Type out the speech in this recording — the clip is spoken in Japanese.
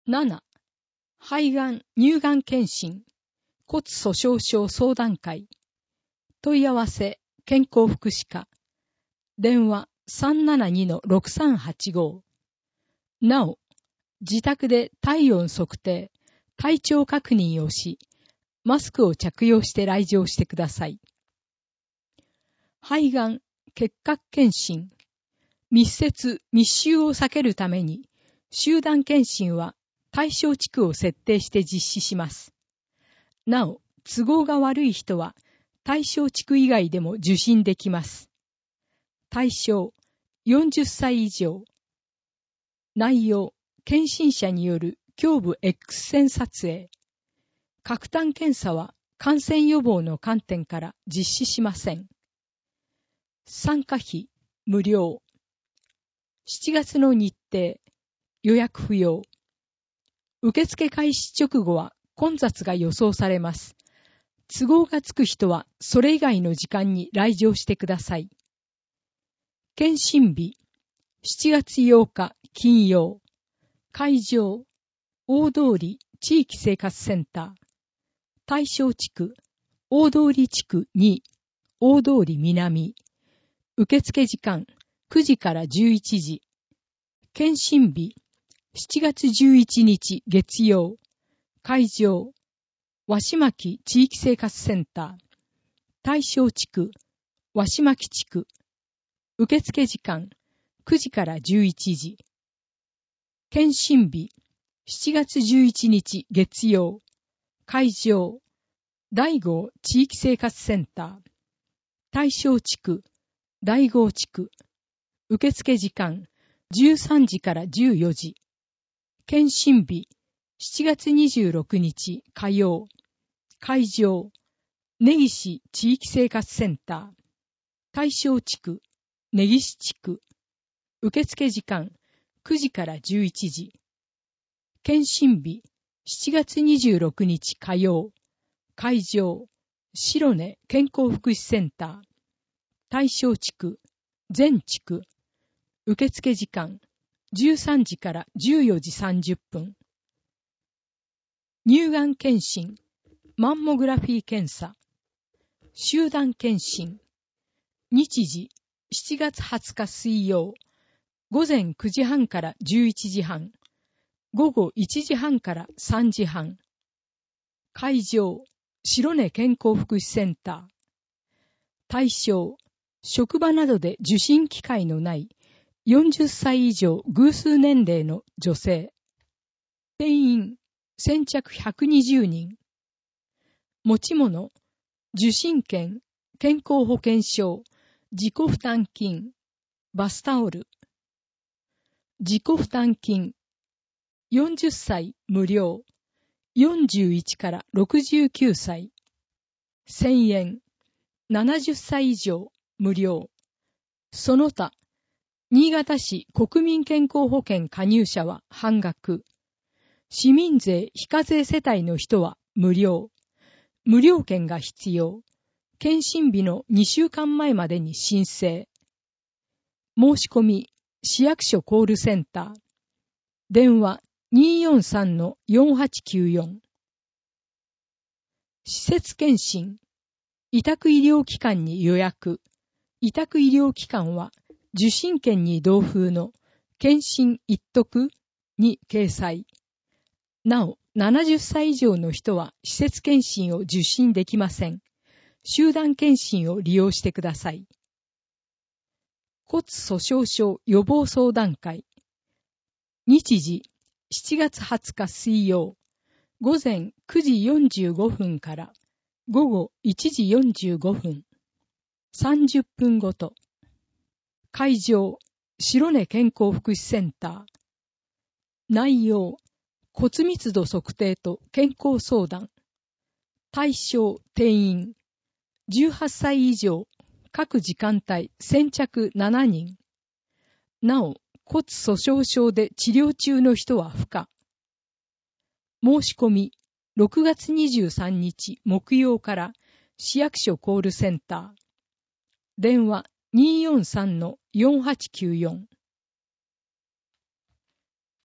7. 肺がん、乳がん検診、骨粗鬆症相談会。問い合わせ、健康福祉課。電話 372-6385。なお、自宅で体温測定、体調確認をし、マスクを着用して来場してください。肺がん、結核検診。密接、密集を避けるために、集団検診は対象地区を設定して実施します。なお、都合が悪い人は、対象地区以外でも受診できます。対象、40歳以上。内容、検診者による胸部 X 線撮影。核炭検査は感染予防の観点から実施しません。参加費、無料。7月の日程、予約不要。受付開始直後は混雑が予想されます。都合がつく人はそれ以外の時間に来場してください。検診日、7月8日金曜。会場、大通地域生活センター。対象地区、大通地区2、大通南。受付時間、9時から11時。検診日、7月11日月曜。会場、和島木地域生活センター。対象地区、和島木地区。受付時間、9時から11時。検診日、7月11日月曜。会場、第5地域生活センター。対象地区、第5地区。受付時間、13時から14時。検診日、7月26日火曜。会場、根岸地域生活センター。対象地区、根岸地区。受付時間、9時から11時。検診日、7月26日火曜。会場、白根健康福祉センター。対象地区、全地区。受付時間、13時から14時30分。乳がん検診、マンモグラフィー検査。集団検診。日時、7月20日水曜。午前9時半から11時半。午後1時半から3時半。会場、白根健康福祉センター。対象、職場などで受診機会のない40歳以上偶数年齢の女性。定員、先着120人。持ち物、受診券、健康保険証、自己負担金、バスタオル。自己負担金、40歳無料、41から69歳。1000円、70歳以上無料。その他、新潟市国民健康保険加入者は半額。市民税非課税世帯の人は無料。無料券が必要。検診日の2週間前までに申請。申し込み、市役所コールセンター。電話 243-4894。施設検診。委託医療機関に予約。委託医療機関は、受診券に同封の検診一徳に掲載。なお、70歳以上の人は施設検診を受診できません。集団検診を利用してください。骨粗鬆症予防相談会。日時、7月20日水曜。午前9時45分から午後1時45分。30分ごと。会場、白根健康福祉センター。内容、骨密度測定と健康相談。対象、定員。18歳以上、各時間帯先着7人。なお、骨粗鬆症で治療中の人は不可。申し込み、6月23日木曜から市役所コールセンター。電話 243-4894。